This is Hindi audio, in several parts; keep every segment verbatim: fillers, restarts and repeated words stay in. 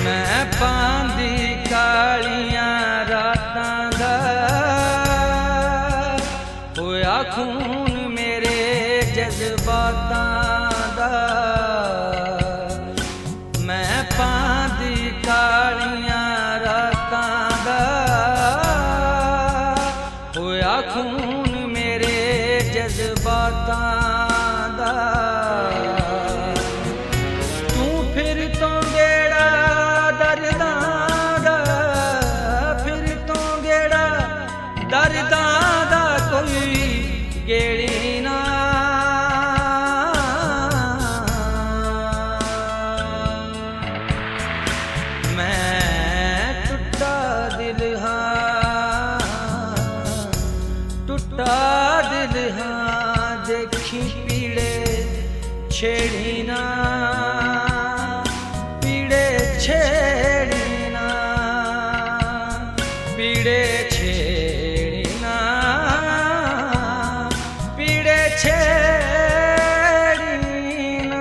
मैं पांदी कालियां रातां दा होया खून मेरे जज्बातां दा। मैं पांदी कालियां रातां दा होया खून मेरे जज्बातां दा। तू फिर तो गेड़ा दर्दां दा, फिर तो गेड़ा दर्दां दा कोई गेड़ी ना। मैं टुटा दिल हाँ, टुटा दिल हाँ, देखी पीड़े छेड़ी ना, पीड़े छेड़ी ना, पीड़े छेड़ी ना, पीड़े छेड़ी ना।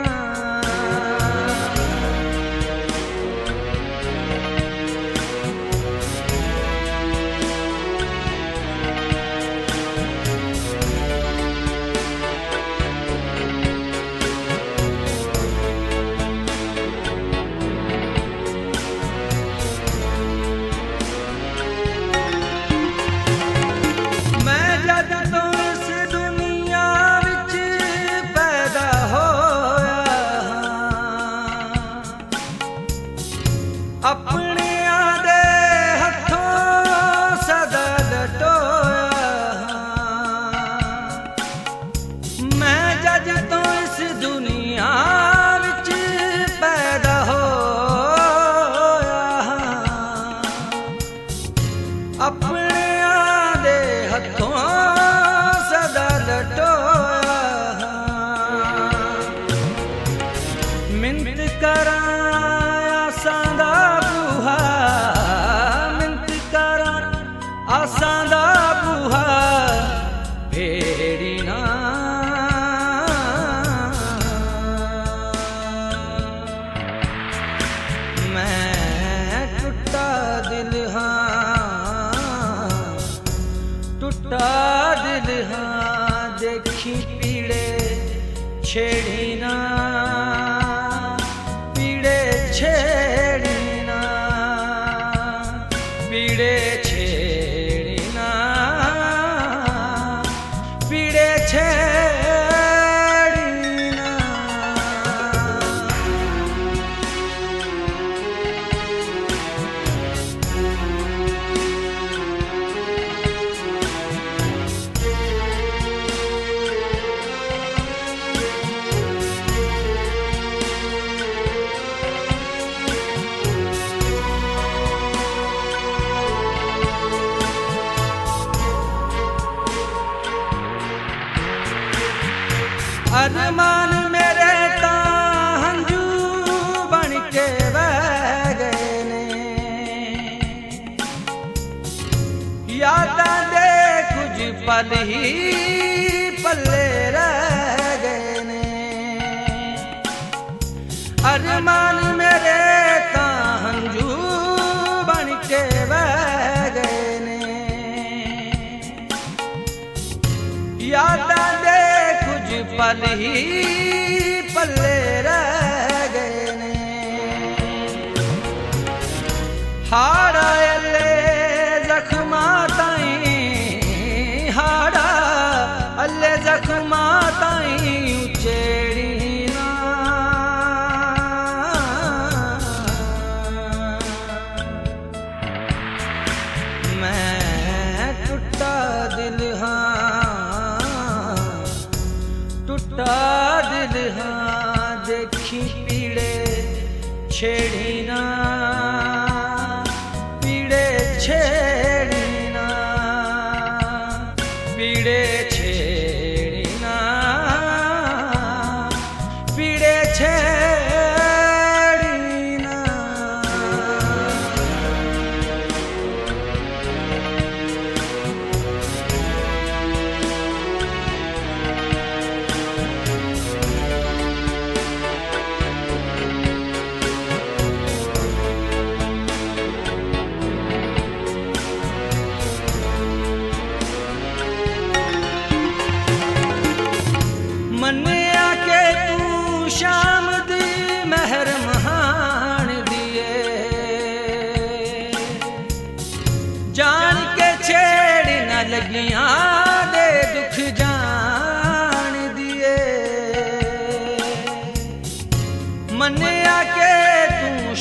अपने आदे हथों सदा लटोया, मैं जज तो इस दुनिया विच पैदा होया। अपने आदे हथों सदा लटोया, मिन्नत करा आसां बूहा, मिन्नत करा आसां दा बूहा भेड़ी ना। मैं टुटा दिल हाँ, टुटा दिल हाँ, देखी पीड़े छेड़ी ना, पीड़े छेड़ी ना, पीड़े छेड़ी ना, पीड़े छेड़ी ना। अरमान मेरे तां हंजू बन के बह गए ने, यादां दे कुछ पल ही पल्ले रह गए ने। अरमान मेरे तां हंजू बन के बह गए ने, यादां दे पल ही पल्ले रह गए ने। हाड़ा अल्ले जख्मा ताई, हाड़ा अल्ले जख्मा ताई उचेड़ी ना। मैं टुटा दिल हाँ, टुटा दिल हाँ, देखी पीड़े छेड़ी ना, पीड़े छेड़ी ना, पीड़े छेड़ी ना, पीड़े छेड़ी ना।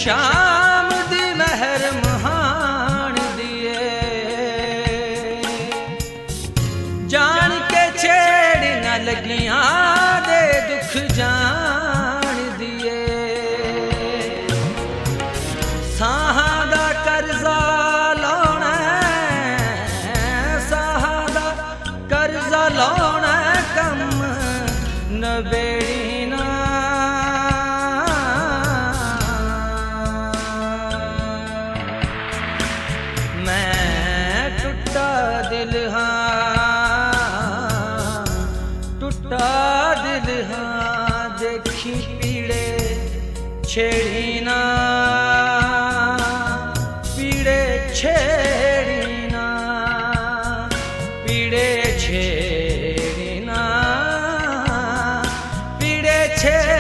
शाम दी महर महान दिए जान के छेड़ न लगियां दे दुख जान दिए साहां दा कर्जा लाउणा साहां दा कर्जा लाउणा कम नबेड़ी ना दिल हाँ टूटा दिल हाँ देखी पीड़े छेड़ी ना पीड़े छेड़ी ना पीड़े छेड़ी ना पीड़े छेड़ी